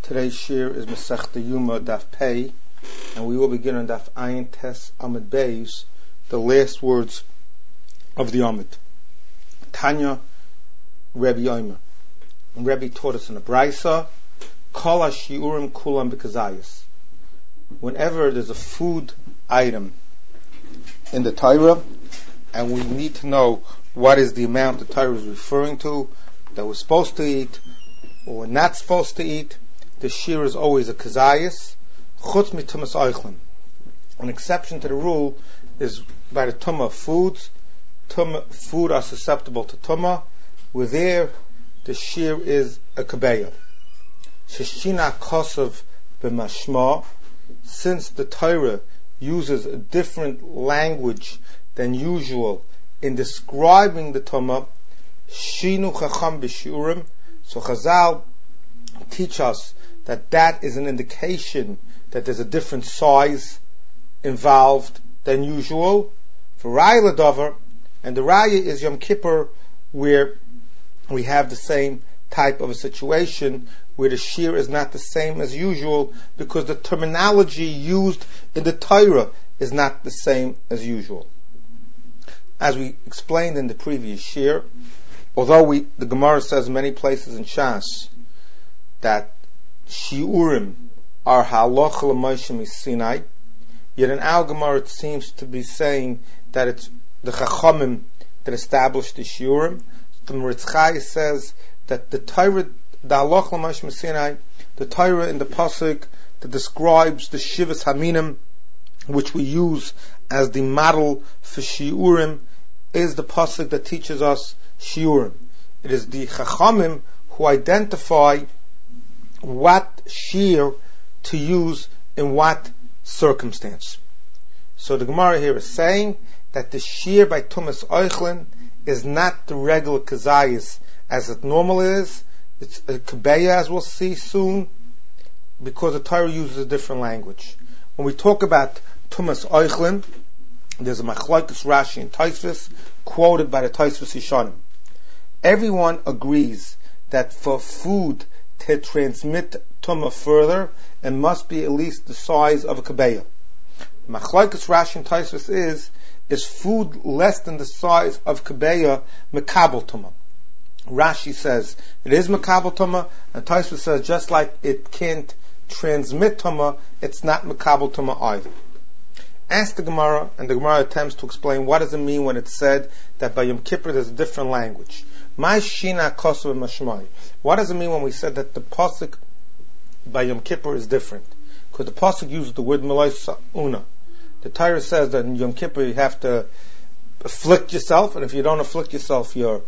Today's shir is Masechta Yuma Daf Pei, and we will begin on Daf Ayin Tes Amud Beis, the last words of the Amud. Tanya Rebbe Yomer. And Rebbe taught us in the Braisa, Kol HaShiurim Kulam B'Kazayis. Whenever there's a food item in the Torah, and we need to know what is the amount the Torah is referring to, that we're supposed to eat, or we're not supposed to eat, the shir is always a kazayis, chutz mi tumas oichlin. An exception to the rule is by the tumah of foods. Food are susceptible to tumah. With there, the shir is a kabeya. Sheshina kosav b'mashma, since the Torah uses a different language than usual in describing the tumah, shinu chacham b'shiurim, so Chazal teach us that is an indication that there's a different size involved than usual. For Raya Ladavar, and the Raya is Yom Kippur, where we have the same type of a situation where the shir is not the same as usual because the terminology used in the Torah is not the same as usual. As we explained in the previous shir, although the Gemara says in many places in Shas that shiurim are halacha l'Moshe Sinai, yet in our Gemara it seems to be saying that it's the Chachamim that established the shiurim. The Meretz Chai says that the Torah, the halacha l'Moshe Sinai, the Torah in the pasuk that describes the Shivas Haminim, which we use as the model for shiurim, is the pasuk that teaches us shiurim. It is the Chachamim who identify what shir to use in what circumstance. So the Gemara here is saying that the shir by Tumas Oichlin is not the regular kazayis as it normally is. It's a kabeya, as we'll see soon, because the Torah uses a different language. When we talk about Tumas Oichlin, there's a Machlokes Rashi and Tosfos quoted by the Tosfos Yishanim. Everyone agrees that for food to transmit tumah further, it must be at least the size of a kabeya. Machlokes Rashi and Tosfos is food less than the size of kabeya mekabel tumah. Rashi says it is mekabel tumah, and Tosfos says just like it can't transmit tumah, it's not mekabel tumah either. Ask the Gemara, and the Gemara attempts to explain what does it mean when it's said that by Yom Kippur there's a different language. My shina kosav mashmai. What does it mean when we said that the pasuk by Yom Kippur is different? Because the pasuk uses the word meloi sa'una. The Torah says that in Yom Kippur you have to afflict yourself, and if you don't afflict yourself, you're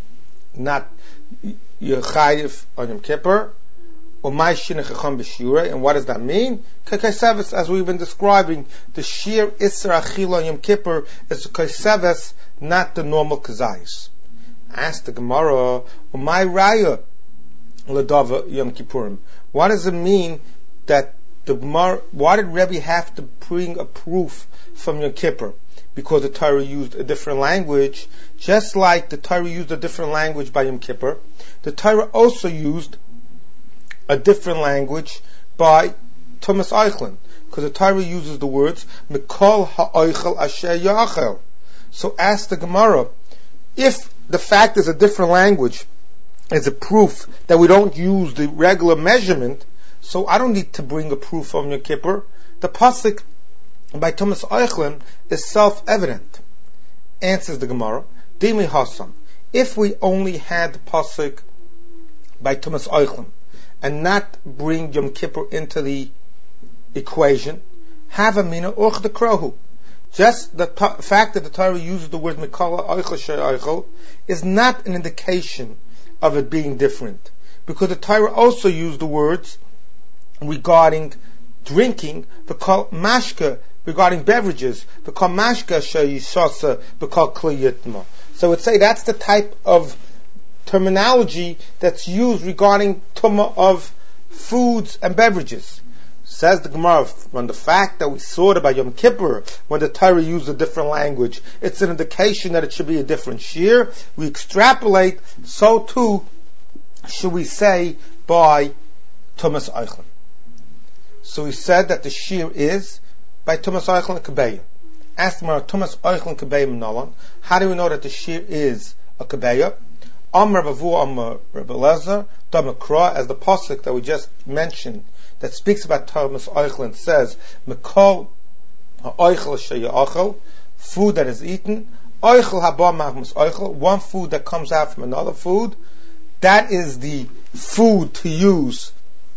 chayiv on Yom Kippur. Or my shina chacham b'shirei. And what does that mean? Kaiseves, as we've been describing, the shir isser achila on Yom Kippur is the kaiseves, not the normal kazayis. Ask the Gemara, my raya l'dava Yom Kippurim. What does it mean that the Gemara? Why did Rebbe have to bring a proof from Yom Kippur? Because the Torah used a different language, just like the Torah used a different language by Yom Kippur. The Torah also used a different language by Tumas Oichlin, because the Torah uses the words Mikol ha'oichel asher yachel. So ask the Gemara, if the fact is a different language is a proof that we don't use the regular measurement, so I don't need to bring a proof from Yom Kippur. The pasuk by Tumas Oichlin is self-evident. Answers the Gemara, Dimi Hasam. If we only had the pasuk by Tumas Oichlin and not bring Yom Kippur into the equation, have a mina och the krohu. Just the fact that the Torah uses the word mikala oichel she'oichel is not an indication of it being different, because the Torah also used the words regarding drinking, because mashka, regarding beverages, because mashka she'yishasa, because kli yitma. So we'd say that's the type of terminology that's used regarding tumah of foods and beverages. Says the Gemara, from the fact that we saw it by Yom Kippur, when the Torah used a different language, it's an indication that it should be a different shir. We extrapolate, so too should we say by Tumas Eichlin. So we said that the shear is by Tumas Eichlin Kabeya. Asked Gemara, Tumas Eichlin Kabeya Mnalan. How do we know that the shear is a Kabeya? Amr Bavu Amr Rebbe Lezer, Damakra, as the pasuk that we just mentioned, that speaks about Tumas Eichlin, says, Mekol Eichel Sheyachel, food that is eaten, Eichel Haba Mahmus Eichel, one food that comes out from another food, that is the food to use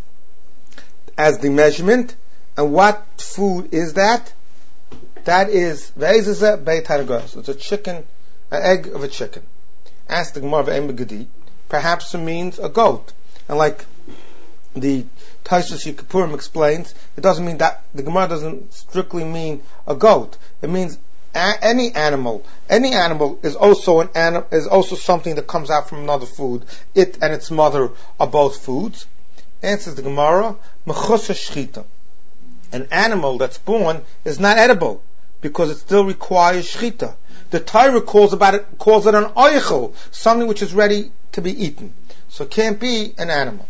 as the measurement. And what food is that? That is Ve'ezazeh Beit HaRegos. It's a chicken, an egg of a chicken. Ask the Gemara Ve'em Begedi. Perhaps it means a goat. And like the Taisus Yikapurim explains, it doesn't mean that, the Gemara doesn't strictly mean a goat. It means any animal. Any animal is also is also something that comes out from another food. It and its mother are both foods. Answers the Gemara, Mechusa Shchita. An animal that's born is not edible because it still requires shchita. The Torah calls it an oichel, something which is ready to be eaten. So it can't be an animal.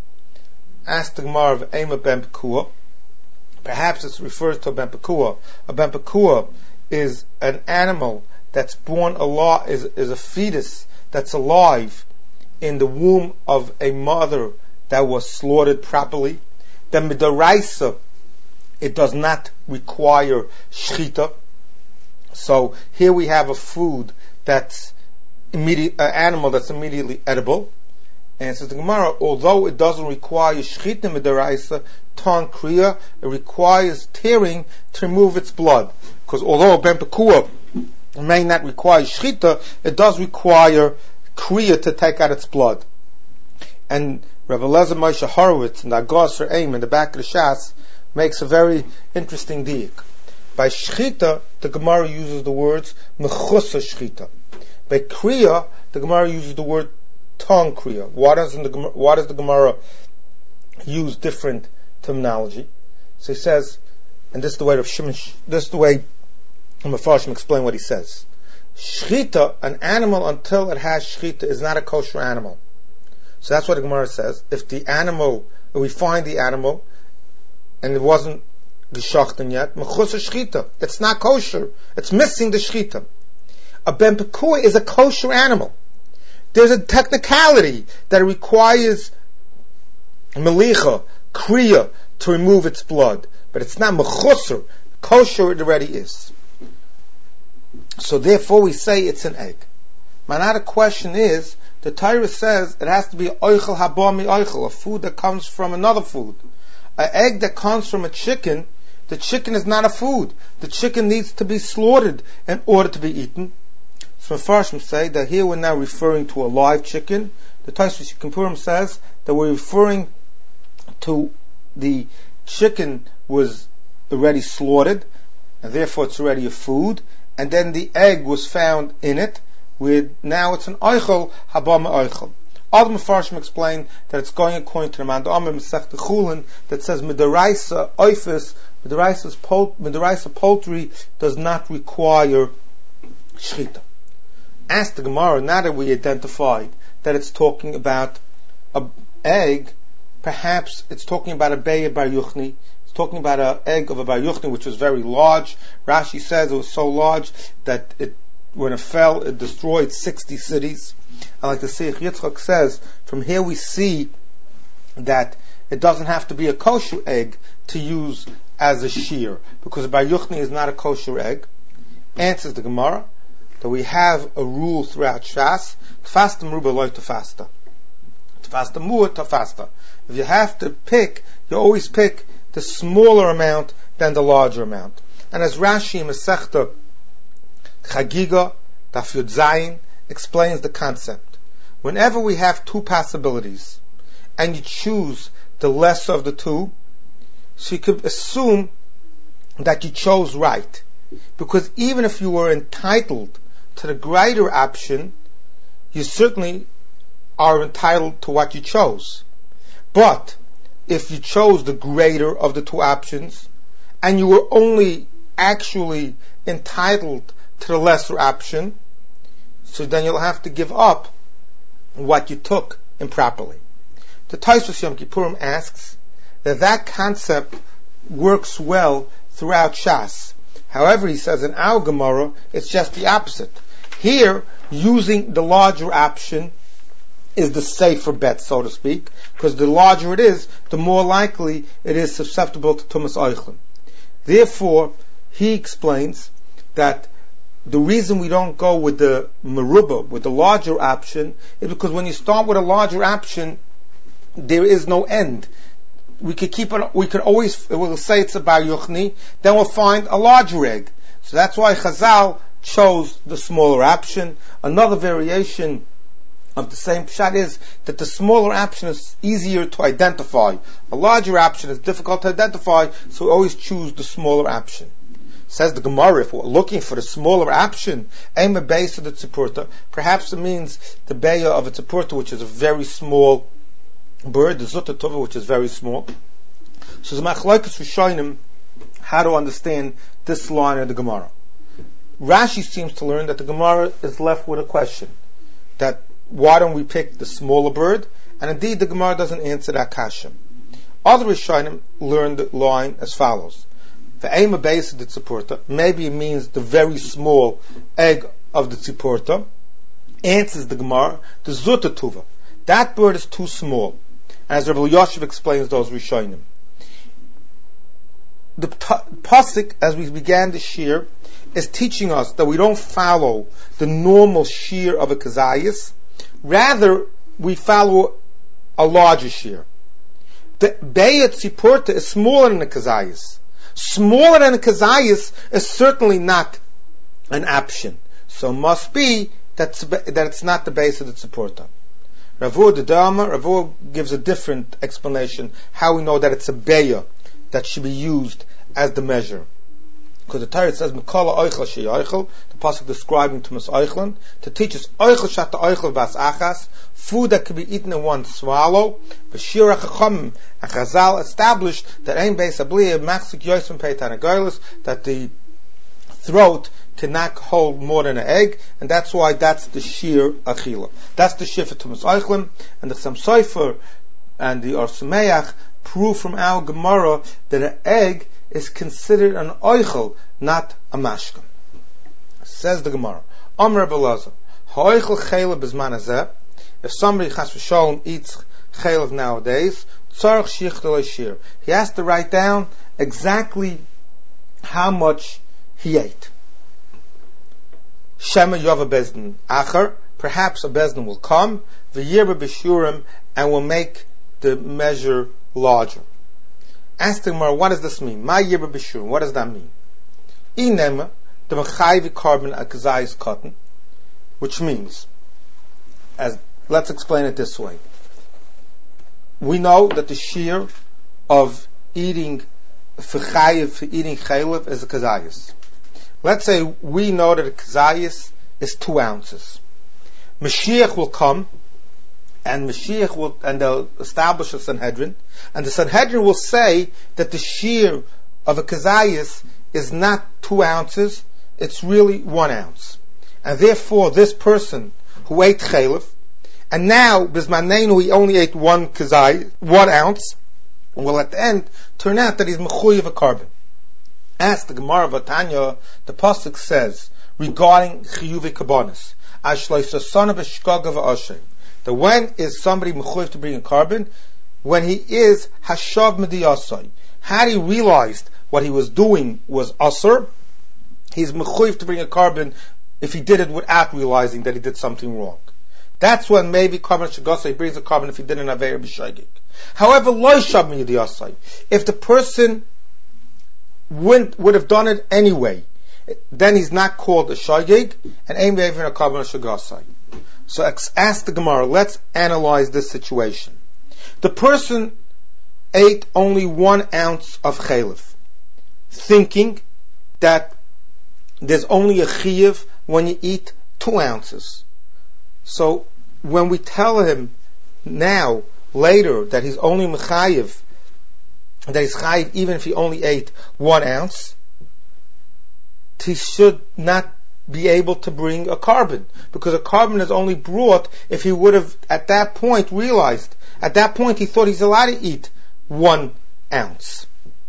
Ask the Gemara of Ema Ben Pekua. Perhaps it refers to a Ben Pekua. A Ben Pekua is an animal that's born alive, is a fetus that's alive in the womb of a mother that was slaughtered properly. Then midaraisa, it does not require shchita. So here we have a food that's animal that's immediately edible. And says the Gemara, although it doesn't require shchita midaraisa, ton kriya, it requires tearing to remove its blood. Because although Ben Pekua may not require shchita, it does require kriya to take out its blood. And Rabbi Lezer Moshe Horowitz in the Agos for Aim in the back of the Shas makes a very interesting diak. By shchita, the Gemara uses the words mechusa shchita. By kriya, the Gemara uses the word ton kriya. Why does the Gemara use different terminology? So he says, and this is the way Mefarshim explain what he says. Shchita, an animal until it has shchita, is not a kosher animal. So that's what the Gemara says. If we find the animal, and it wasn't geshachten yet, mechusa shchita, it's not kosher. It's missing the shchita. A Ben Pekua is a kosher animal. There's a technicality that requires melicha, kriya, to remove its blood. But it's not mechusa. Kosher it already is. So therefore we say it's an egg. My another question is, the Torah says it has to be oichel haba mi oichel, a food that comes from another food. An egg that comes from a chicken, the chicken is not a food. The chicken needs to be slaughtered in order to be eaten. So Mefarshim say that here we're now referring to a live chicken. The Taisus Yikapurim says that we're referring to the chicken was already slaughtered, and therefore it's already a food, and then the egg was found in it, now it's an oichel haba mi oichel. Other Mefarshim explain that it's going according to the man, the Amr Masechta Chulin, that says midaraisa oifis, midaraisa poultry does not require shchita. Ask the Gemara, now that we identified that it's talking about an egg, perhaps it's talking about a beya bar yuchni. It's talking about an egg of a bar yuchni which was very large. Rashi says it was so large that when it fell, it destroyed 60 cities. And like the Seich Yitzchak says, from here we see that it doesn't have to be a kosher egg to use as a shear, because a bar yuchni is not a kosher egg. Answers the Gemara that we have a rule throughout Shas: tfasta meruba loy tfasta, tfasta mu'at tfasta. If you have to pick, you always pick the smaller amount than the larger amount. And as Rashi in Masechta Chagiga Daf Yud Zayin explains the concept, whenever we have two possibilities and you choose the lesser of the two, so you could assume that you chose right, because even if you were entitled to the greater option, you certainly are entitled to what you chose. But if you chose the greater of the two options and you were only actually entitled to the lesser option, so then you'll have to give up what you took improperly. The Tosfos Yom Kippurim asks that concept works well throughout Shas. However, he says in our Gemara, it's just the opposite. Here, using the larger option is the safer bet, so to speak, because the larger it is, the more likely it is susceptible to Tumas Oichlin. Therefore, he explains that the reason we don't go with the Merubah, with the larger option, is because when you start with a larger option, there is no end. We could always, we'll say it's a Bar Yochni, then we'll find a larger egg. So that's why Chazal chose the smaller option. Another variation of the same pshat is that the smaller option is easier to identify. A larger option is difficult to identify, so we always choose the smaller option. Says the Gemara, if we're looking for the smaller option, aim a base of the tzipurta, perhaps it means the beya of a tzipurta, which is a very small bird, the Zutta Tova, which is very small. So the Machlokes Rishonim how to understand this line of the Gemara. Rashi seems to learn that the Gemara is left with a question, that why don't we pick the smaller bird? And indeed the Gemara doesn't answer that kasha. Other Rishonim learned the line as follows. The aim of base of the tzipurta, maybe it means the very small egg of the tzipurta. Answers the Gemara, the Zutta Tuva. That bird is too small. As Rabbi Yoshev explains those Rishonim. The pasuk, as we began the shir, is teaching us that we don't follow the normal shir of a kazayas. Rather, we follow a larger shir. The Be'et Tzipurta is smaller than a kazayas. Smaller than a kazayas is certainly not an option. So it must be that it's not the base of the Tzipurta. Ravu gives a different explanation how we know that it's a beya that should be used as the measure. Because the Torah says, Mikala Oichel Sheyeichel, the pasuk describing Tumas Oichlin, to teach us Oichel Shata Oichel Bas Achas, food that can be eaten in one swallow. B'Shira Chachamim, and Chazal established that Ein Beis Abliya Machzik Yosem Peitan Agoylis, that the throat cannot hold more than an egg, and that's why that's the shir achila. That's the shir for Tumas Oichlin, and the Chassam Sofer and the Or Sameach prove from our Gemara that an egg is considered an oichel, not a mashka. Says the Gemara, Amr Belazar, ha'oichel chaylev b'zman hazeh. If somebody chas v'sholem eats chaylev nowadays, tzarich shichtel shir. He has to write down exactly how much he ate. Shema yova bezdin acher. Perhaps a bezdin will come, v'yirba b'shurim, and will make the measure larger. Ask the Gemara, what does this mean? Ma yirba b'shurim, what does that mean? Inema, the mechayvi carbon akazayis cotton, which means, let's explain it this way. We know that the shear of eating chaylev is a kazayis. Let's say we know that a kazayis is 2 ounces. Mashiach will come, and they'll establish a Sanhedrin, and the Sanhedrin will say that the shear of a kazayis is not 2 ounces, it's really 1 ounce. And therefore, this person who ate chaylev, and now, bismanenu, he only ate 1 ounce, will at the end turn out that he's mechuyev a carbon. As the Gemara Vatanya, the pasuk says regarding chiyuvi kabonis, ashleisa son of a shkaga v'ashay, that when is somebody mechuyev to bring a carbon? When he is hashav mediyasai. Had he realized what he was doing was asur, he's mechuyev to bring a carbon if he did it without realizing that he did something wrong. That's when maybe carbon shagasa, he brings a carbon if he did an aveir b'shagig. However, lo shav mediyasai. If the person would have done it anyway, then he's not called a shagig, and ain't even a carbon shagasai. So ask the Gemara, let's analyze this situation. The person ate only 1 ounce of chaylev, thinking that there's only a chiyuv when you eat 2 ounces. So when we tell him now, later, that he's only mechayiv, that he's chayiv even if he only ate 1 ounce, he should not be able to bring a carbon, because a carbon is only brought if he would have at that point realized. At that point he thought he's allowed to eat 1 ounce.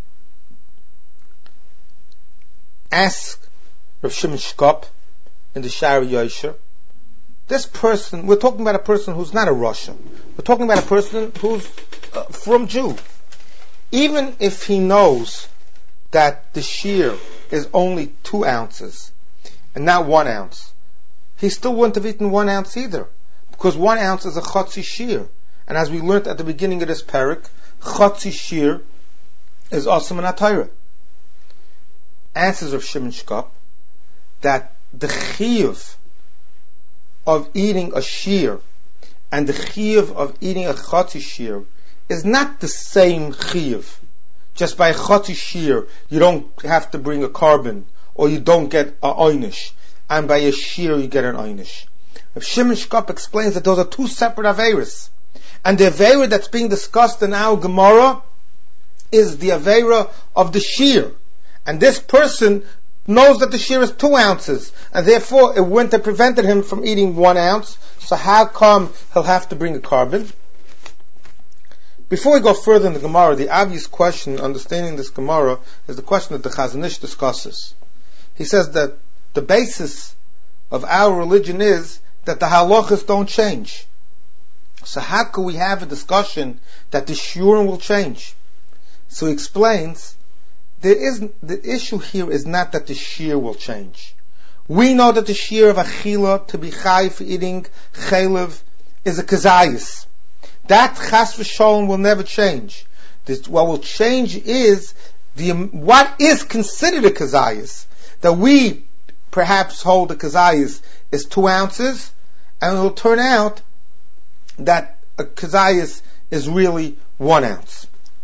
Ask Rav Shimon Shkop in the Shari Yosher. This person, we're talking about a person who's not a Russian. We're talking about a person who's from Jew. Even if he knows that the shear is only 2 ounces and not 1 ounce, he still wouldn't have eaten 1 ounce either, because 1 ounce is a chotzi shear. And as we learned at the beginning of this parak, chotzi shear is also in HaTorah. Answers of Shimon Shkop that the chiyuv of eating a shear and the chiyuv of eating a chotzi shear is not the same chiyuv. Just by a chotzi shear, you don't have to bring a carbon, or you don't get a oynish, and by a shear you get an oynish. If Shimon Shkop explains that those are 2 separate aveiros, and the aveira that's being discussed in our Gemara is the aveira of the shear, and this person knows that the shear is 2 ounces, and therefore it wouldn't have prevented him from eating 1 ounce. So how come he'll have to bring a carbon? Before we go further in the Gemara, the obvious question, understanding this Gemara, is the question that the Chazon Ish discusses. He says that the basis of our religion is that the halachas don't change. So how could we have a discussion that the shiurim will change? So he explains, the issue here is not that the shear will change. We know that the shear of achila, to be chai for eating chaylev, is a kazayis. That chas v'sholem will never change. What will change is what is considered a kazayis. That we perhaps hold a kazayis is 2 ounces, and it will turn out that a kazayis is really 1 ounce.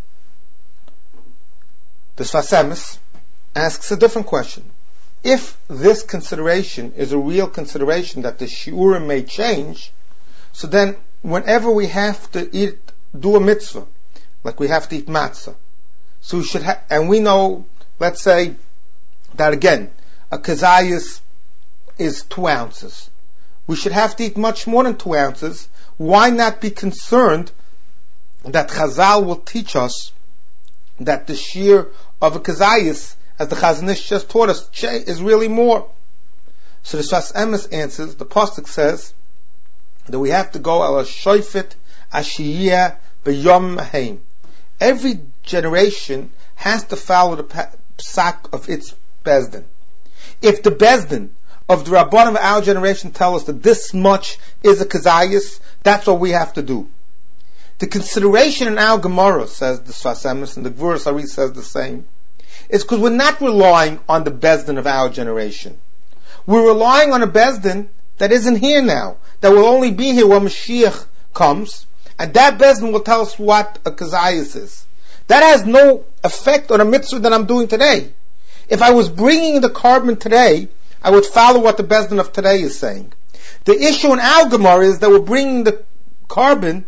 The Sfas Emes asks a different question. If this consideration is a real consideration that the shiurim may change, so then whenever we have to do a mitzvah, like we have to eat matzah, so we should and we know, let's say, that again, a kazayis is 2 ounces. We should have to eat much more than 2 ounces. Why not be concerned that Chazal will teach us that the shear of a kazayis, as the Chazon Ish just taught us, is really more? So the Sfas Emes answers, the pasuk says that we have to go al shoifet ashiyah b'yom haim. Every generation has to follow the psak of its bezdin. If the bezdin of the Rabbanim of our generation tell us that this much is a kazayis, that's what we have to do. The consideration in our Gemara, says the Sfas Emes, and the Gvura Sari says the same, is because we're not relying on the bezdin of our generation. We're relying on a bezdin that isn't here now, that will only be here when Mashiach comes, and that bezdin will tell us what a kazayis is. That has no effect on a mitzvah that I'm doing today. If I was bringing the carbon today, I would follow what the bezdin of today is saying. The issue in our Gemara is that we're bringing the carbon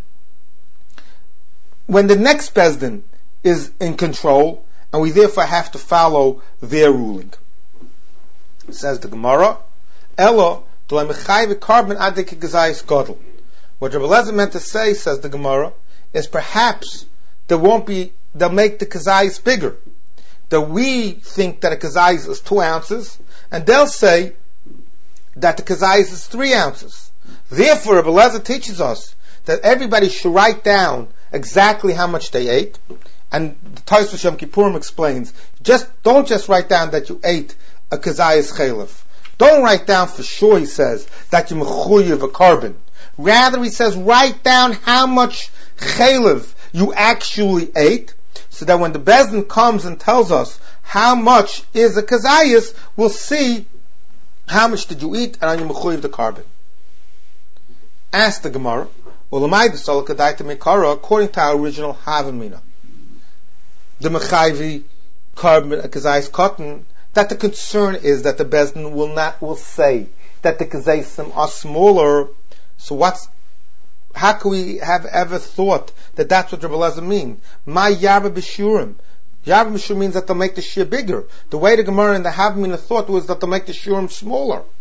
when the next bezdin is in control, and we therefore have to follow their ruling. It says the Gemara, Elo do I mechayv carbon adik gazayis gadol. What Rabbi Eliezer meant to say, says the Gemara, is perhaps they'll make the kazayis bigger. That we think that a kazayis is 2 ounces, and they'll say that the kazayis is 3 ounces. Therefore, Rabbi Eliezer teaches us that everybody should write down exactly how much they ate. And the Tosfos Yom Kippurim explains, don't just write down that you ate a kazayis chaylev. Don't write down for sure, he says, that you mechuyev a carbon. Rather, he says, write down how much chaylev you actually ate, so that when the bezdin comes and tells us how much is a kazayis, we'll see how much did you eat, and are you mechuyev the carbon. Ask the Gemara, according to our original Havamina, the Mechayvi carbon kazayis cotton, that the concern is that the bezdin will say that the kazaysim are smaller. So how could we have ever thought that that's what Rabbi Eliezer means? My Yarba B'Shurim. Yarba B'Shurim means that they'll make the shear bigger. The way the Gemara and the Havamina thought was that they'll make the shurim smaller.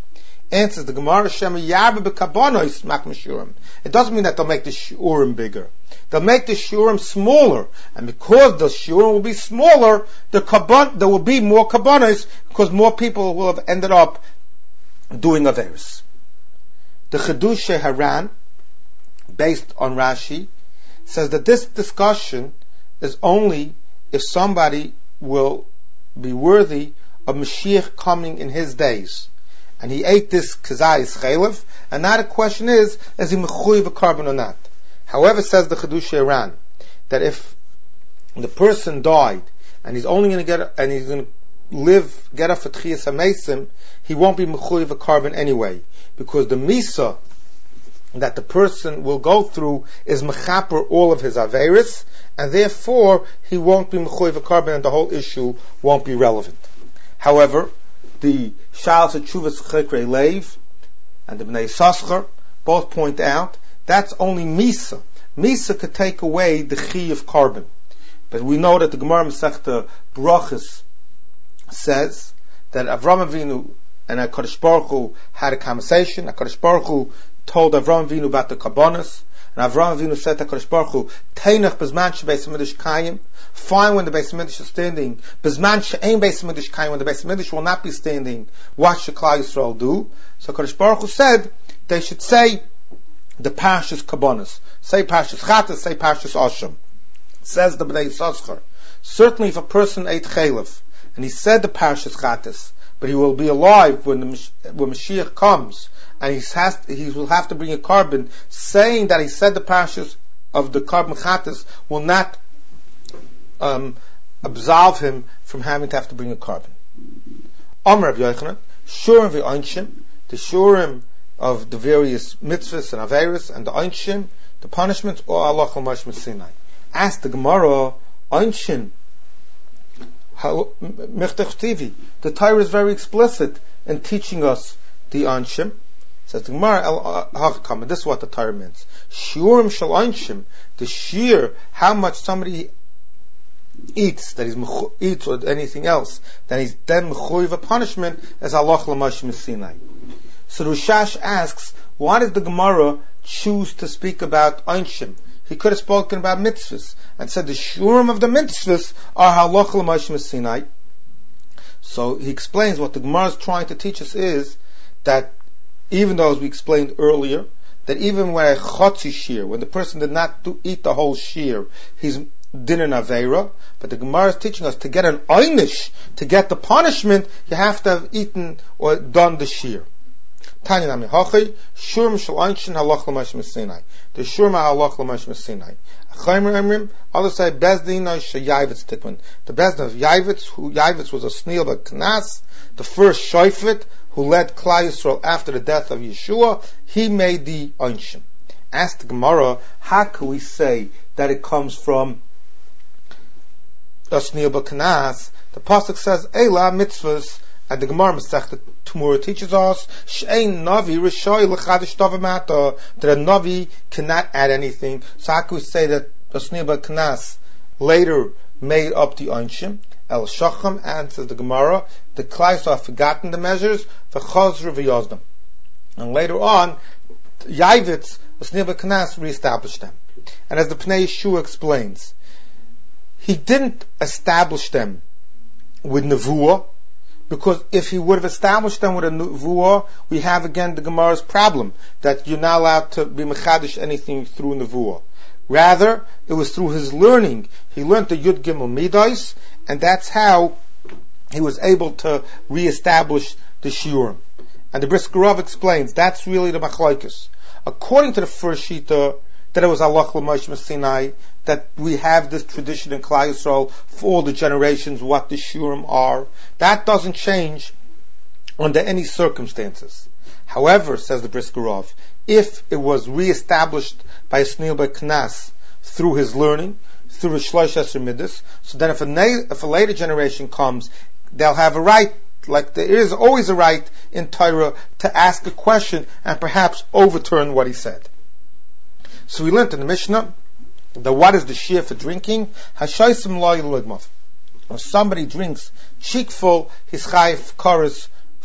Answers the Gemara, Shema Yarba B'Kabonos Machma Shurim. It doesn't mean that they'll make the Shurim bigger. They'll make the Shurim smaller. And because the Shurim will be smaller, there will be more Kabonos, because more people will have ended up doing Averis. The Chedush Haran, based on Rashi, says that this discussion is only if somebody will be worthy of Mashiach coming in his days. And he ate this kazayis chaylev, and now the question is he mechuyev a carbon or not? However, says the Chedush Haran, that if the person died, and he's going to get off a tchiyas hamesim, he won't be mechuyev a carbon anyway, because the misa that the person will go through is mechaper all of his averis, and therefore he won't be mechuyev a carbon, and the whole issue won't be relevant. However, the Sha'al Chuvas Chekrei Leiv and the Bnei Yissaschar both point out that's only Misa. Misa could take away the Chi of carbon. But we know that the Gemara Masechta Brachos says that Avram Avinu and HaKadosh Baruch Hu had a conversation. HaKadosh Baruch Hu told Avram Avinu about the Karbonos, and Avram Avinu said to HaKadosh Baruch Hu, Teinach Bezman Shebeis HaMikdash Kayim, fine when the Beis HaMikdash is standing, Bezman She'ein Beis HaMikdash Kayim, when the Beis HaMikdash will not be standing, what should Klal Yisrael do? So HaKadosh Baruch Hu said, they should say the Parshas Karbonos, say Parshas Chatas, say Parshas Osham. Says the Bnei Yissaschar, certainly if a person ate Chaylev, and he said the Parshas Chatas, but he will be alive when Mashiach comes, and he will have to bring a carbon, saying that he said the Parshas of the carbon Chatas will not absolve him from having to have to bring a carbon. Amar Rav Yochanan, Shurim v'Onshim, the Shurim of the various mitzvahs and averis, and the Onshim, the punishments, or Allah Chamash Sinai. Ask the Gemara, Onshim, the Torah is very explicit in teaching us the Onshim. Says the Gemara, this is what the Torah means. Shurim shel Onshim, the shear, how much somebody eats, that he's eats or anything else, then he's then mechuyev a punishment as Allah Chamash Sinai. So Rushash asks, why does the Gemara choose to speak about Onshim? He could have spoken about mitzvahs and said the shurim of the mitzvahs are halach l'moshe Sinai. So he explains what the Gemara is trying to teach us is that even though, as we explained earlier, that even when a chotzi shear, when the person did not eat the whole shear, he's din in aveira. But the Gemara is teaching us to get an einish, to get the punishment, you have to have eaten or done the shear. Tanya nami hachi shurim shel einshin halach l'moshe Sinai. The shurim halach l'moshe Sinai. Chaimer emrim. Others say bezdin sheyayvetz tikvin. The bezdin of Yavitz was a sneal but knas, the first shofet who led Klal Yisrael after the death of Yeshua. He made the einshin. Ask the Gemara, how can we say that it comes from a sneal but knas? The pasuk says Eila mitzvahs. And the Gemara Masechta Tumura teaches us She'ein Navi Rishoy L'chadish Tovamata, that a Navi cannot add anything. So how can we say that Osniba Knas later made up the Onshim? El Shacham answers the Gemara, the Klais have forgotten the measures for Chazru v'Yozdam. And later on, Yavitz, Osniba Knas reestablished them. And as the Pnei Yeshua explains, he didn't establish them with Nevuah, because if he would have established them with a nevuah, we have again the Gemara's problem that you're not allowed to be mechadish anything through nevuah. Rather, it was through his learning. He learned the Yud Gimel Midas, and that's how he was able to reestablish the shiurim. And the Brisker Rav explains that's really the machlokes. According to the first shita, that it was Allah l'moshe Sinai, that we have this tradition in Klal Yisrael for all the generations, what the shurim are. That doesn't change under any circumstances. However, says the Brisker Rav, if it was reestablished by Sneil Knas through his learning, through his Shlosh Esrei Midas, so then if a later generation comes, they'll have a right, like there is always a right in Torah, to ask a question and perhaps overturn what he said. So we learned in the Mishnah that what is the shear for drinking? Hashaisim lo yilugmav. When somebody drinks cheekful, his chayv chorus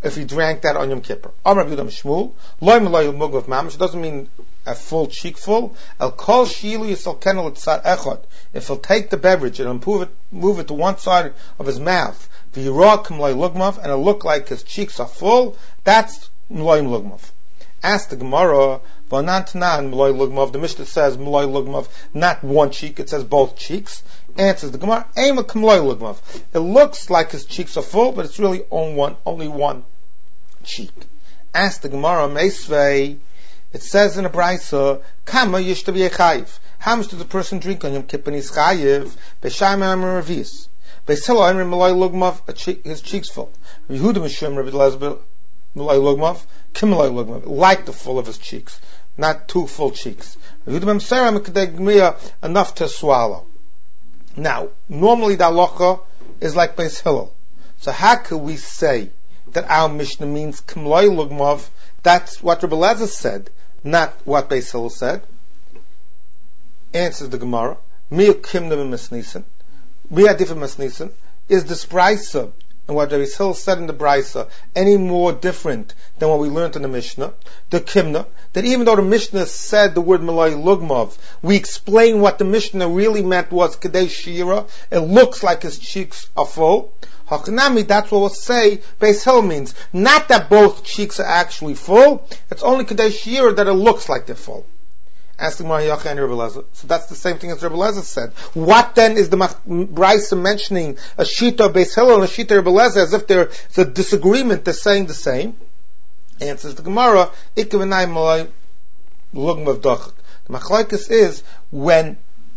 if he drank that on Yom Kippur. Amar Rabbi Yehuda Shmuel, loy melay muglav mamish, it doesn't mean a full cheekful. El kol shilu yisal kenel etzad echad. If he'll take the beverage and move it to one side of his mouth, v'yirah k'mlay lugmav, and it'll look like his cheeks are full, that's mlay lugmav. Ask the Gemara, v'nantanan mlay lugmav, the Mishnah says mlay lugmav, not one cheek, it says both cheeks. Answers the Gemara, Eima k'mlay lugmav. It looks like his cheeks are full, but it's really only one cheek. Ask the Gemara, Meisvei, it says in a Braisa, Kama yishtabi echayiv. How much does a person drink on Yom Kippur? He's chayiv. B'shayim amar revis. B'silo amar malay lugmav. His cheeks full. Yehuda mishum Rabbi Elazar malay lugmav. Kimalay lugmav. Like the full of his cheeks, not two full cheeks. Yehuda b'msera mekadei gmiya, enough to swallow. Now, normally the halacha is like Beis Hillel. So how could we say that our Mishnah means Kimloi Lugmav? That's what Rabbi Elazar said, not what Beis Hillel said. Answers the Gemara, Mia Kimna Misnisen, Mia Difa Misnisen, is this Braisa, and what Beis Hillel said in the Braisa, any more different than what we learned in the Mishnah? The Kimna, that even though the Mishnah said the word Malay Lugmav, we explain what the Mishnah really meant was Kadei Shira, it looks like his cheeks are full. Hachanami, that's what we'll say Beis Hillel means. Not that both cheeks are actually full, it's only Kadei Shira that it looks like they're full. Ask the Gemara Yacha and Rabbi Elazar. So that's the same thing as Rabbi Elazar said. What then is the Braisa mentioning a Shita of Beis Hillel and a Shita of Rabbi Elazar as if there's a disagreement, they're saying the same? Answers the Gemara, Ikavanai Malay Lugmav Dachak. The Machlokes is when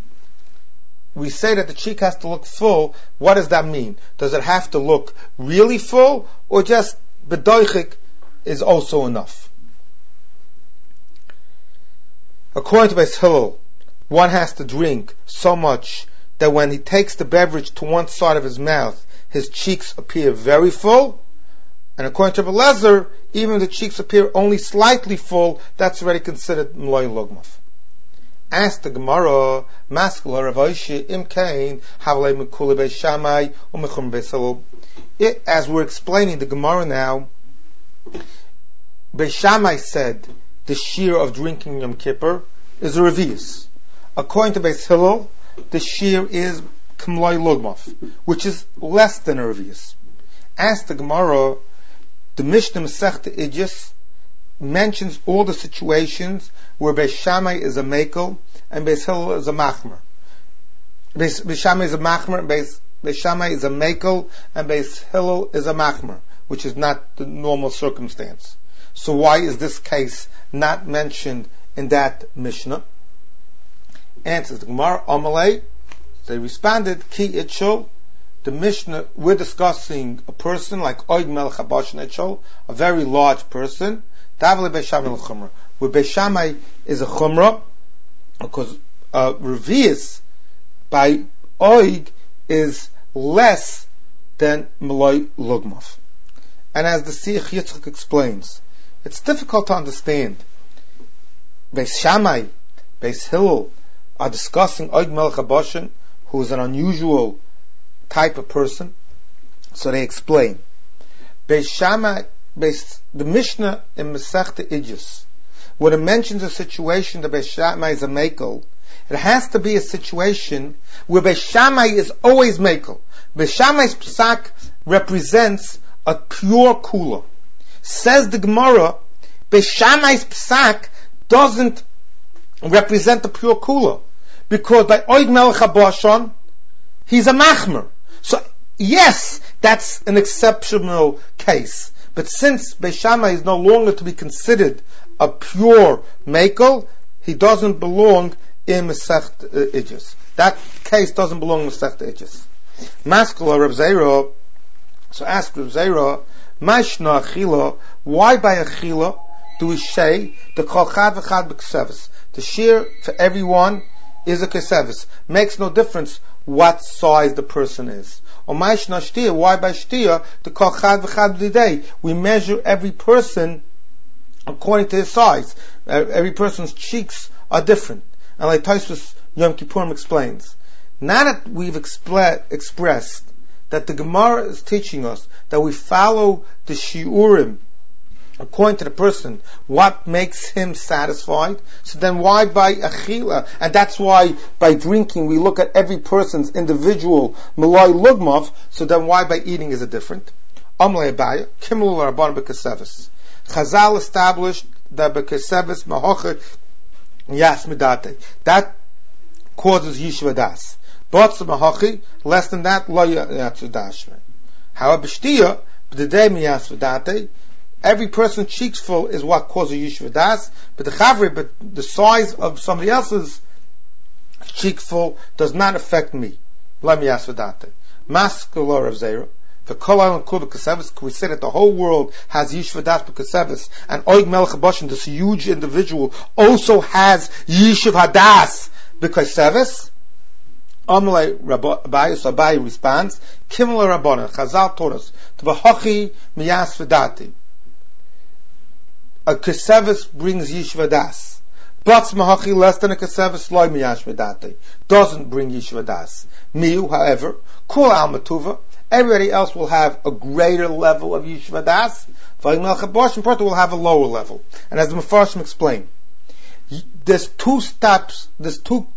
we say that the cheek has to look full, what does that mean? Does it have to look really full, or just bedoichik is also enough? According to Beis Hillel, one has to drink so much that when he takes the beverage to one side of his mouth, his cheeks appear very full. And according to Rabbi Elazar, even if the cheeks appear only slightly full, that's already considered Mloy Lugmav. Ask the Gemara, Maskula Rav Oshi Im Kain Havlei Mekuli Beis Shammai Umechum Beis Hillel. As we're explaining the Gemara now, Beis Shammai said the shear of drinking Yom Kippur is a revius. According to Beis Hillel, the shear is K'mloi Lugmav, which is less than a revius. Ask the Gemara, the Mishnah Masechta Idjus mentions all the situations where Beis Shammai is a mekel and Beis Hillel is a machmer. Beis Shammai is a machmer, and Beis Shammai is a mekel, and Beis Hillel is a machmer, which is not the normal circumstance. So why is this case not mentioned in that Mishnah? Answers the Gemara, Amalei. They responded, Ki Itchel. The Mishnah, we're discussing a person like Oig Melech HaBashan Itchel, a very large person. Davle Beis Shammai l'chumra. Where Beis Shammai is a chumra, because revius by Oig is less than Malay Lugmav. And as the Siach Yitzchak explains, it's difficult to understand. Beis Shammai, Beis Hillel are discussing Oig Melech HaBashan, who is an unusual type of person. So they explain. Beis Shammai, the Mishnah in Masechta Idjus, when it mentions a situation that Beis Shammai is a mekel, it has to be a situation where Beis Shammai is always mekel. Beis Shammai's psak represents a pure kula. Says the Gemara, Beis Shammai's psak doesn't represent the pure kula, because by Oig Melech HaBashan, he's a machmer. So yes, that's an exceptional case. But since Beis Shammai is no longer to be considered a pure mekel, he doesn't belong in Masechta Idjus. That case doesn't belong in Masechta Idjus. Maskula Rav Zera. So ask Rav Zera, Mashna Achila, why by Achila do we say the Kol Chad V'Chad B'Ksevis? The shear for everyone is a Kesevis. Makes no difference what size the person is. Or Mashna Shtia, why by Shtia the Kol Chad V'Chad B'Dei? We measure every person according to his size. Every person's cheeks are different. And like Tosfos Yom Kippurim explains, now that we've expressed that the Gemara is teaching us that we follow the shiurim according to the person, what makes him satisfied. So then why by achila? And that's why by drinking we look at every person's individual malay lugmav. So then why by eating is it different? Amlei Abaya, Kimul Rabban B'Kesevis. Chazal established that B'Kesevis Mahoche Yas Midate. That causes Yishuv Das. But Mahoche, less than that, Lo Yatsu Dashme. However, B'Shtiya, B'Dedei Miyas V'Date, every person's cheeks full is what causes Yishuv Das. But the size of somebody else's cheek full does not affect me. Lo Miyas V'Date. Maskulor of Zera. The Kolal and Kul B'Kesevis, we say that the whole world has Yishuv Das B'Kesevis, and Oig Melech HaBashim, this huge individual, also has Yishuv Hadas B'Kesevis. Amalei Abayi responds, Kimel Rabbanan, Chazal taught us, to V'Hochi Miyas V'Dati. A Kesevis brings Yishuv Das. But Mahachi, less than a Kesevis, Loi Miyash V'Dati, doesn't bring Yishuv Das. Miu, however, Kul Al Matuva, everybody else will have a greater level of Yishuv Das. V'Hochi Melech HaBashim, Porta will have a lower level. And as the Mefarshim explain, there's two steps in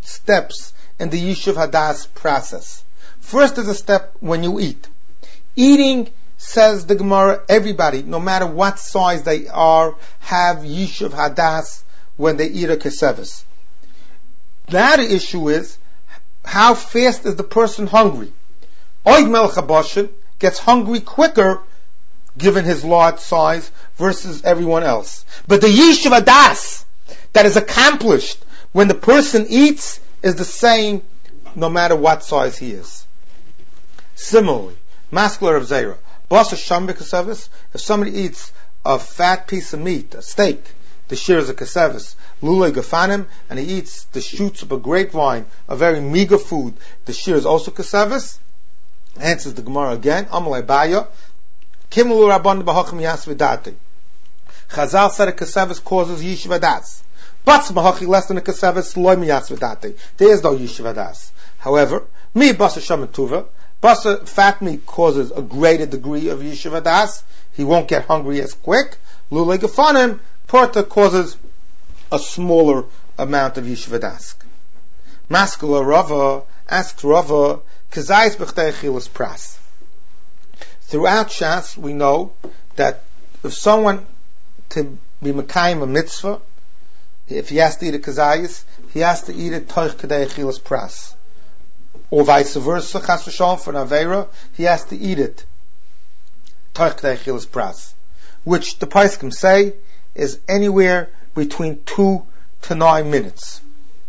the Yishuv Hadas process. First is a step when you eat. Eating, says the Gemara, everybody, no matter what size they are, have Yishuv Hadas when they eat a Kesevis. That issue is, how fast is the person hungry? Oig Melech HaBashim gets hungry quicker, given his large size, versus everyone else. But the Yishuv Hadas that is accomplished when the person eats is the same no matter what size he is. Similarly, Maskular of Zera, Basa Sham B'Kesevis, if somebody eats a fat piece of meat, a steak, the shear is a Kesevis, Lulei Gafanim, and he eats the shoots of a grapevine, a very meager food, the shear is also Kesevis. Answers the Gemara again, Amalei Baya, Kimulu Rabban B'Hochim Yas V'Dati. Chazal said a Kesevis causes Yishuv Das. But Mahachi, less than a Kesevis, Loi Miyas V'Dati. There is no Yishuv Das. However, Mi Basa Sham Tuva, Basa fat meat causes a greater degree of Yishuv Das. He won't get hungry as quick. Lulei Gafanim, Porta causes a smaller amount of Yishuv Das. Maskula Rava asks Rava, Kazayis B'Chtei Achilas Pras. Throughout Shas, we know that if someone to be Mekayim a mitzvah, if he has to eat a kazayis, he has to eat it toich kedei achilas pras. Or vice versa, chas v'shalom, for an aveira, he has to eat it toich kedei achilas pras. Which the Paiskim say is anywhere between 2 to 9 minutes.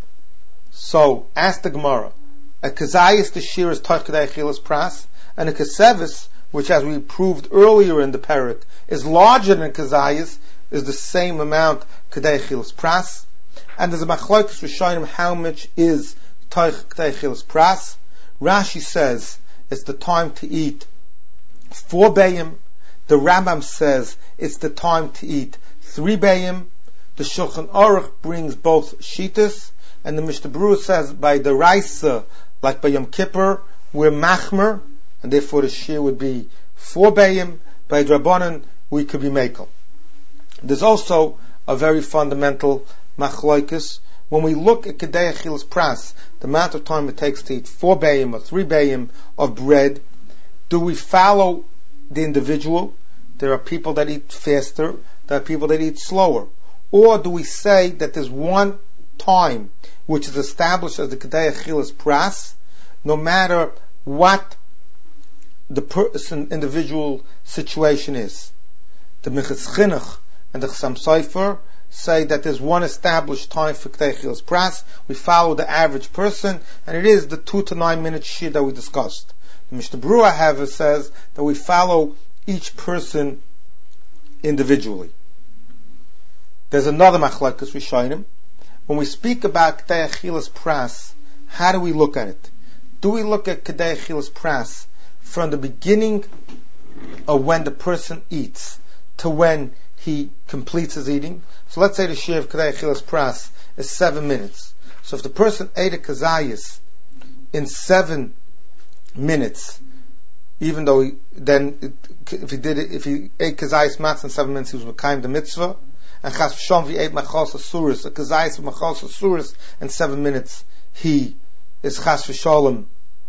So, ask the Gemara, a kazayis, the shear is toich kedei achilas pras, and a kesevis, which as we proved earlier in the parak, is larger than a kazayis, is the same amount kedei achilas pras, and there's a machlokes rishonim how much is toich kedei achilas pras. Rashi says it's the time to eat 4 bayim. The Rambam says it's the time to eat 3 bayim. The Shulchan Aruch brings both shitas, and the Mishnah Berurah says by the Raisa, like by Yom Kippur, we're machmer, and therefore the shear would be 4 bayim. By Drabanan, we could be mekel. There's also a very fundamental machlokes. When we look at kedei achilas pras, the amount of time it takes to eat 4 bayim or 3 bayim of bread, do we follow the individual? There are people that eat faster, there are people that eat slower. Or do we say that there's one time which is established as the kedei achilas pras, no matter what the individual situation is? The Minchas Chinuch and the Chassam Sofer say that there's one established time for kedei achilas pras. We follow the average person, and it is the 2 to 9 minute shir that we discussed. The Mishnah Berurah, however, says that we follow each person individually. There's another machlokes rishonim. When we speak about kedei achilas pras, how do we look at it? Do we look at kedei achilas pras from the beginning of when the person eats to when he completes his eating? So let's say the shir of kedei achilas pras is 7 minutes. So if the person ate a kazayis in 7 minutes, even though if he ate kazayis matzah in 7 minutes, he was mekayim the mitzvah. And chas v'shom, if he ate machos asuris, a kazayis machos asuris in 7 minutes, he is chas v'sholem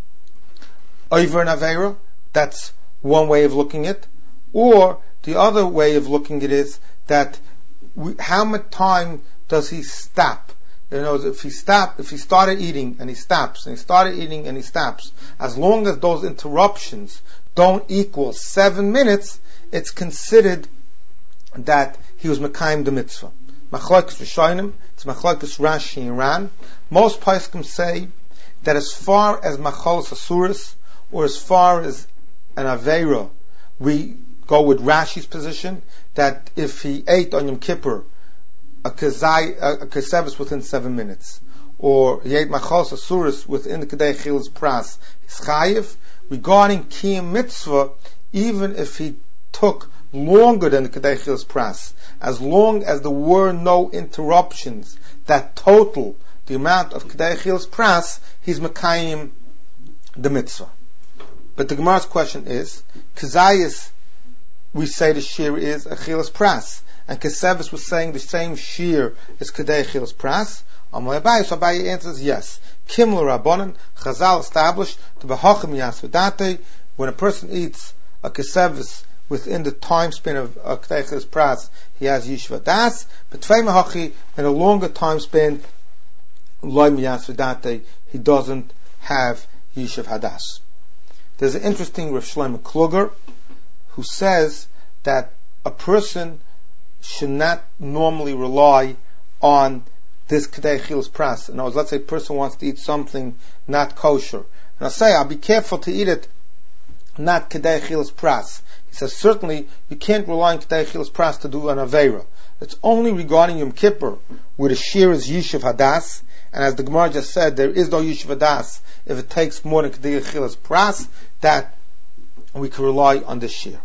over an aveira. That's one way of looking at it. Or the other way of looking at it is that how much time does he stop? If he started eating and he stops, and he started eating and he stops, as long as those interruptions don't equal 7 minutes, it's considered that he was mekayim the mitzvah. Machlokes v'shonim, it's machlokes Rashi and Ran. Most poskim say that as far as macholos asuris, or as far as an aveira, we go with Rashi's position that if he ate on Yom Kippur a kesevis within 7 minutes, or he ate macholos asuris within the kedei chilas pras, he's chayiv. Regarding kiyum mitzvah, even if he took longer than the kedei chilas pras, as long as there were no interruptions that total the amount of kedei chilas pras, he's mekayim the mitzvah. But the Gemara's question is, kazayis, we say the shear is a chilas pras, and kesevis was saying the same shear as kedei chilas pras. Abaye answers yes. Kimler Rabbanan, Chazal established to behachim yasvedate, when a person eats a kesevis within the time span of kedei chilas pras, he has yishva das. But tvei mehachi, in a longer time span, loy miyasvedate, he doesn't have yishuv hadas. There's an interesting Rav Shlomo Kluger who says that a person should not normally rely on this kedei chilas pras. In other words, let's say a person wants to eat something not kosher, and I say, I'll be careful to eat it not kedei chilas pras. He says, certainly you can't rely on kedei chilas pras to do an aveira. It's only regarding Yom Kippur, where the shear is yishuv hadas, and as the Gemara just said, there is no yishuv hadas if it takes more than kedei chilas pras, that we can rely on this shear.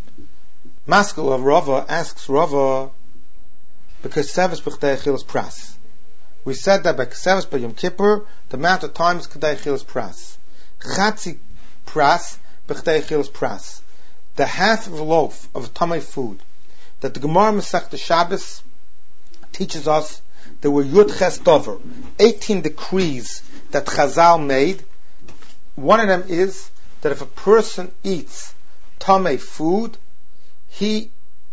Maskell of Rava asks Rava, because kesevis b'kedei chilas pras. We said that by kesevis by Yom Kippur, the amount of time is kedei chilas pras. Chatzi pras b'kedei chilas pras. The half of a loaf of tamei food that the Gemara Masechta Shabbos teaches us, there were Yud Ches Dover, 18 decrees that Chazal made. One of them is that if a person eats tamei food, he's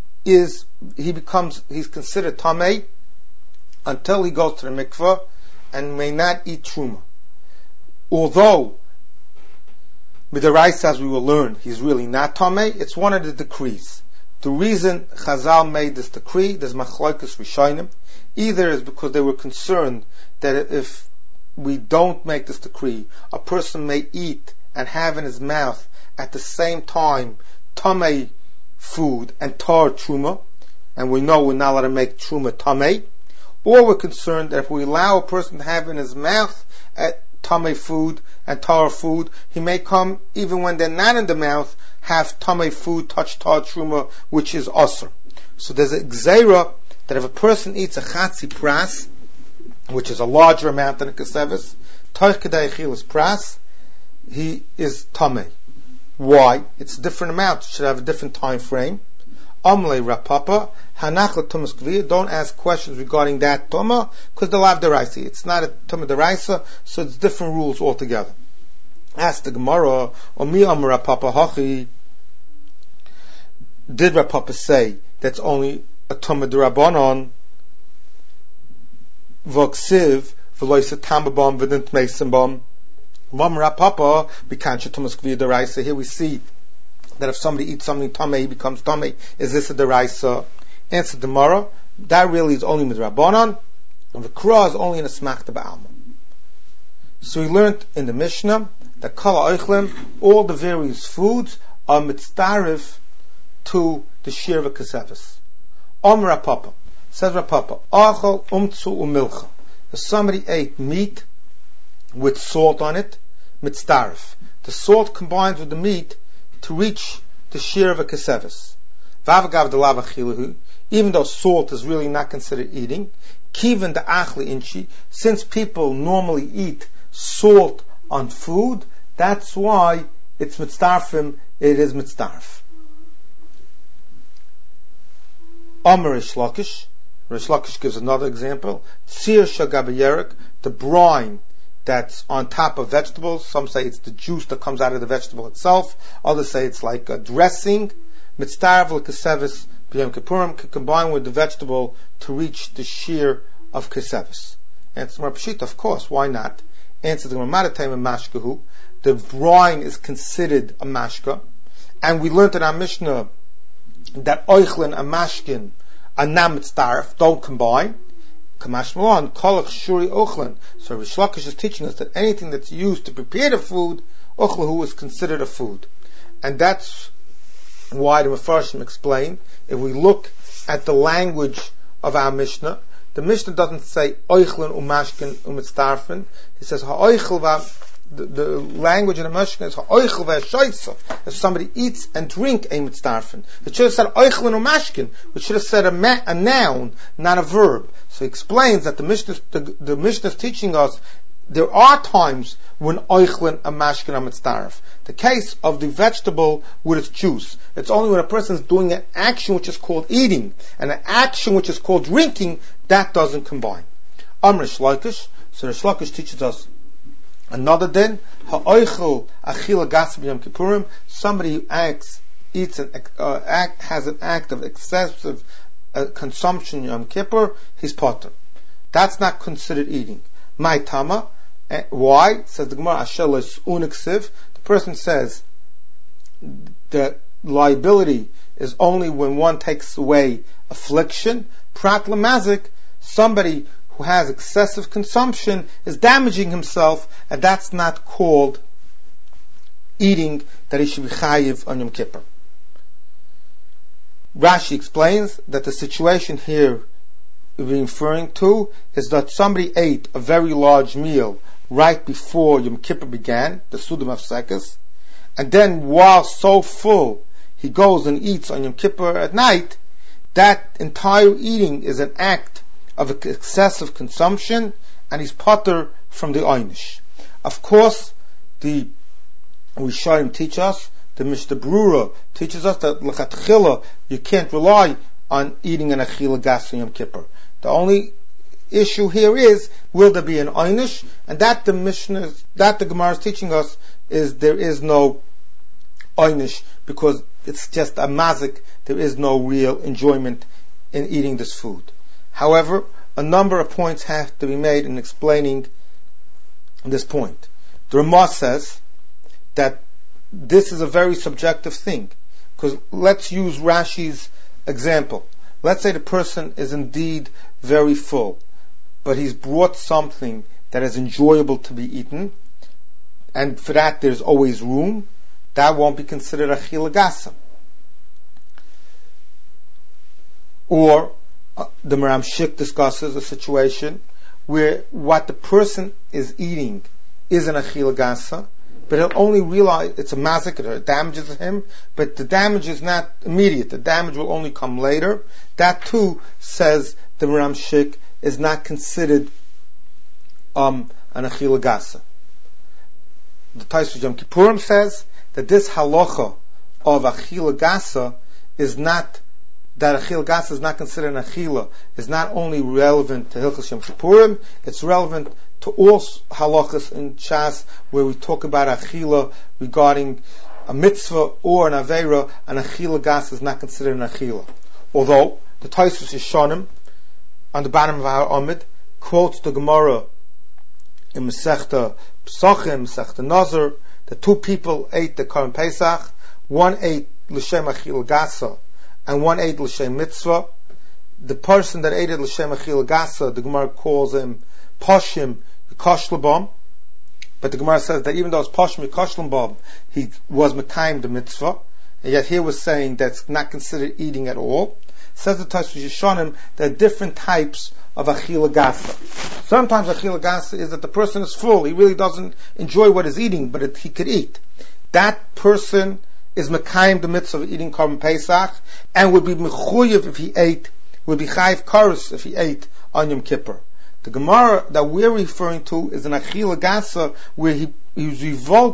considered tamei until he goes to the mikveh and may not eat truma. Although midaraisa, as we will learn, he's really not tamei, it's one of the decrees. The reason Chazal made this decree, there's machlokes rishonim, either is because they were concerned that if we don't make this decree, a person may eat and have in his mouth at the same time tamei food and tar truma, and we know we're not allowed to make truma tamei, or we're concerned that if we allow a person to have in his mouth at tamei food and tar food, he may come, even when they're not in the mouth, have tamei food, touch tar truma, which is asur. So there's a gzeira that if a person eats a chatzi pras, which is a larger amount than a kesevis, toich kedei chilas pras, he is tamei. Why? It's a different amount. It should have a different time frame. Amle rapapa hanachla tumas kviya. Don't ask questions regarding that tuma, because the lav deraisa. It's not a tuma deraisa, so it's different rules altogether. Ask the Gemara, Omi Amar Rapapa Hachi. Did Rapapa say that's only a tuma derabanan? V'ksiv v'loisa tambabam v'dint meisimbam. Rapapa bikansha tumas kviya deraisa. Here we see that if somebody eats something tamei, he becomes tamei. Is this a deraisa? Answer the Gemara, that really is only midrabanan, and the kra is only in a smachta ba'alma. So we learned in the Mishnah that kala oichlem, all the various foods are mitzdarif to the shir of a kesevis. Rapapa says Rapapa, achol umtzu umilcha. If somebody ate meat with salt on it, mitzdarif. The salt combines with the meat to reach the shir of a kesevis. Vavagav de lava chilahu, even though salt is really not considered eating, kiven the achli inchi, since people normally eat salt on food, that's why it's mitzdarfim, it is mitzdarf. Amar Rish Lakish. Rish Lakish gives another example. Tzir shagabayerek, the brine that's on top of vegetables. Some say it's the juice that comes out of the vegetable itself. Others say it's like a dressing. Mitzdarv l'kesevis b'yom kippurim, can combine with the vegetable to reach the shear of kesevis. Answer Mar Pshita, of course, why not? Answer the Gemara, mashkahu. The brine is considered a mashka, and we learned in our Mishnah that oichlin and mashkin are not mitzdarf, don't combine. Kamash Malon, kolach shuri ochlin. So Rish Lakish is teaching us that anything that's used to prepare the food, ochlahu, is considered a food. And that's why the Mefarshim explain, if we look at the language of our Mishnah, the Mishnah doesn't say oichlin umashkin umitzdarfen. It says ha'oichel the language in the Mishnah is ha'oichel v'ashoitza. If somebody eats and drink a mitzdarfen, it should have said oichlin umashkin, which should have said a noun, not a verb. So he explains that the Mishnah is teaching us there are times when oichlin and mashkin are mitzdarf. The case of the vegetable with its juice, it's only when a person is doing an action which is called eating and an action which is called drinking that doesn't combine. Amr Rish Lakish. So Rish Lakish teaches us another din. Ha'oichel achila gas b'yom kippurim. Somebody who eats has an act of excessive consumption Yom Kippur, he's potter. That's not considered eating. My tama. Why? Says the Gemara, Ashelis uniksiv. The person says the liability is only when one takes away affliction. Prat lamazik, somebody who has excessive consumption is damaging himself, and that's not called eating, that he should be chayiv on Yom Kippur. Rashi explains that the situation here we're referring to is that somebody ate a very large meal right before Yom Kippur began, the Sudam of Sekes, and then while so full he goes and eats on Yom Kippur at night. That entire eating is an act of excessive consumption, and he's potter from the Einish. Of course, the Rishonim teach us, the Mishnah Berurah teaches us that l'chatchila you can't rely on eating an achila gas on Yom Kippur. The only issue here is, will there be an einish? And that the Gemara is teaching us is there is no einish, because it's just a mazik. There is no real enjoyment in eating this food. However, a number of points have to be made in explaining this point. The Ramah says that this is a very subjective thing, because let's use Rashi's example. Let's say the person is indeed very full, but he's brought something that is enjoyable to be eaten, and for that there's always room. That won't be considered achila gasa. Or the Maram Shik discusses a situation where what the person is eating is an achila gasa, but he'll only realize it's a massacre, it damages him, but the damage is not immediate. The damage will only come later. That too, says the Maram Shik, is not considered an achila gasa. The Taisvus Yom Kippurim says that this halacha of achila gasa is not, that achila gasa is not considered an achila, is not only relevant to Hilchos Yom Kippurim, it's relevant to all halachas in Shas where we talk about achila regarding a mitzvah or an aveira. An achila gas is not considered an achila. Although the Taisvus Yeshanim on the bottom of our Amid quotes the Gemara in Masechta Pesachim, Masechta Nazar, the two people ate the Korban Pesach. One ate l'shem achila gasa and one ate l'shem mitzvah. The person that ate l'shem achila gasa, the Gemara calls him Poshim Yikoshlabam, but the Gemara says that even though it's Poshim Yikoshlabam, he was Mekayim the mitzvah, and yet here was saying that's not considered eating at all. Says the Taisvus Yeshanim, there are different types of achila gasa. Sometimes achila gasa is that the person is full, he really doesn't enjoy what he's eating, but he could eat. That person is Mekayim the mitzvah of eating Korban Pesach, and would be mechuyev if he ate, would be chayiv karos if he ate on Yom Kippur. The Gemara that we're referring to is an achila gasa where he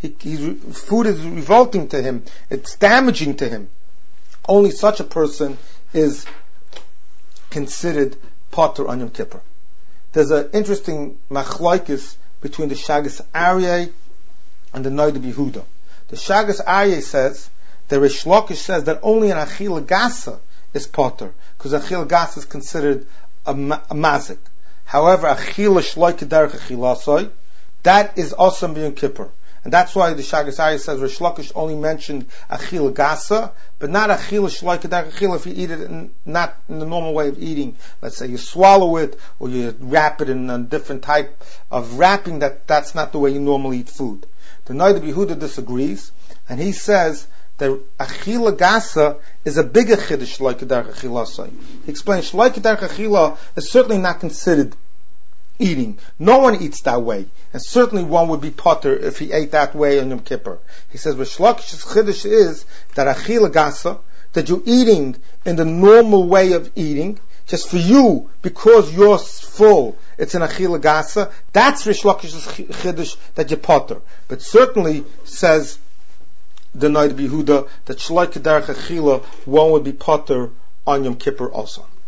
food is revolting to him, it's damaging to him, only such a person is considered potter on Yom Kippur. There's an interesting machlokes between the Shagas Aryeh and the Noda B'Yehuda. The Shagas Aryeh says, the Rish Lakish says that only an Achila Gasa is potter, because Achila Gasa is considered a mazik. However, Achila Shloike Derech Achilasoi, that is awesome Yom Kippur. And that's why the Shagas Aryeh says Rish Lakish only mentioned Achila Gasa, but not Achila Shloike Derech Achila if you eat it not in the normal way of eating. Let's say you swallow it, or you wrap it in a different type of wrapping, that's not the way you normally eat food. The Noda B'Yehuda disagrees, and he says that Achila Gasa is a bigger chiddush Shloike Derech Achilasoi. He explains Shloike Derech Achila is certainly not considered eating. No one eats that way, and certainly one would be potter if he ate that way on Yom Kippur. He says, Rish Lakish's chiddush is that Achila Gasa, that you're eating in the normal way of eating, just for you, because you're full, it's an Achila Gasa. That's Rish Lakish's chiddush that you're potter. But certainly, says the Noda B'Yehuda, that Shloike Derech Achila, one would be potter on Yom Kippur also.